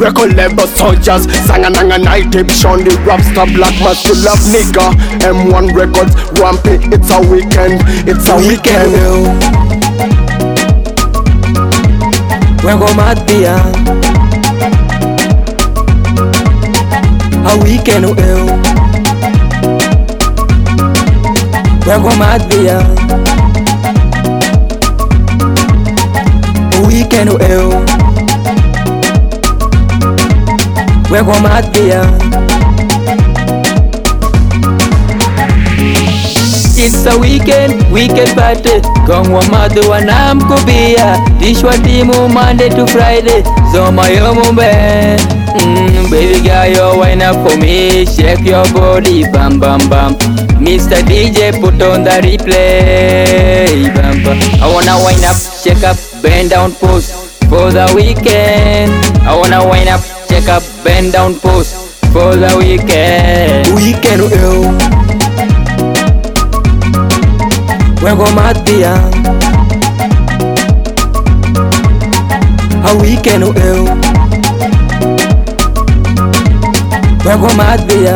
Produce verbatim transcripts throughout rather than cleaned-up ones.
Record label soldiers, sang and ang night tape, Sean the rap star, black mask, you love nigga. M one Records, Rampy, it's a weekend, it's a weekend. Wengo matia a weekend eu Wengo matia a weekend eu Wengo matia. It's a weekend, weekend party. Gongwa madu wanam kubia. Dishwa timu Monday to Friday. Zoma yomu ben. Mm, baby girl, you wine up for me. Shake your body, bam bam bam. Mister D J, put on the replay, bam bam. I wanna wine up, shake up, bend down, pose for the weekend. I wanna wine up, shake up, bend down, pose for the weekend. Weekend, ew. Wengo matia a weekend eu Wengo matia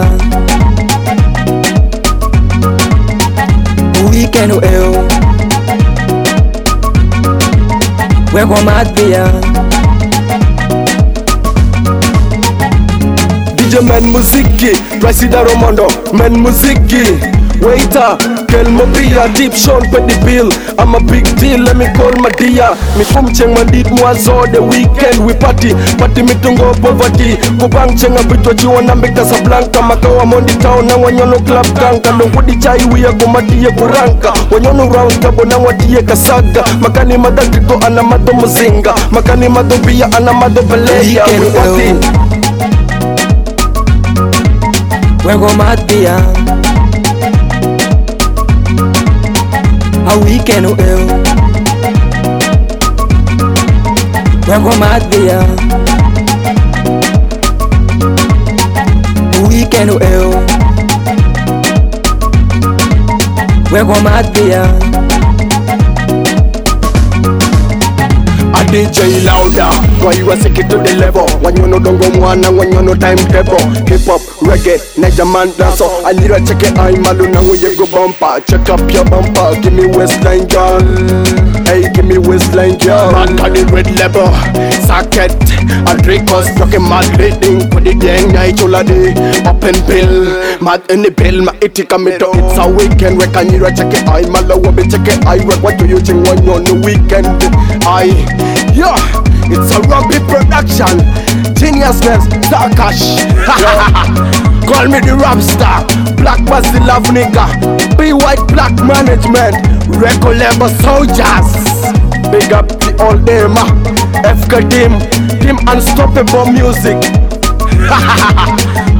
a weekend eu Wengo matia. D J men muziki, Presida Romondo, men muziki. Waiter, Kel Mobia, deep Sean pay the bill. I'm a big deal, let me call my dear. Me come cheng mandit mwazo the weekend we party. Party mitungo poverty. Kubang cheng abitwa jiwa na mbeka Casablanca. Makawa mondi town na wanyono club ganka. Ndongudi chai wia kumatiye kuranka. Wanyono round kabo na watiye kasaga. Makani madagrigo anamado muzinga. Makani madobia anamado beleya. We party. Wengo matia a weekend eu Wengo matia a weekend eu Wengo matia. A D J louder, why you a take it to the level? When you know don't go one and when you know time table. Hip hop, reggae, Niger man dance. I need to check it, I'm alone and when you go bumper. Check up your bumper, give me waistline girl. Hey, give me waistline girl. Man got the red level, socket. I drink us, talking mad rating. Put it dang night, all day. Up and pill, mad in the pill. My itika me to it's a weekend. Where can you check it? I'm alone, be check it. I work, what do you think when you're on the weekend? I yeah, it's a Rampy production. Geniusness, Star Cash. Call me the rap star. Black was the love nigga. Be white black management. Record label soldiers. Big up the all them. F K team, team unstoppable music.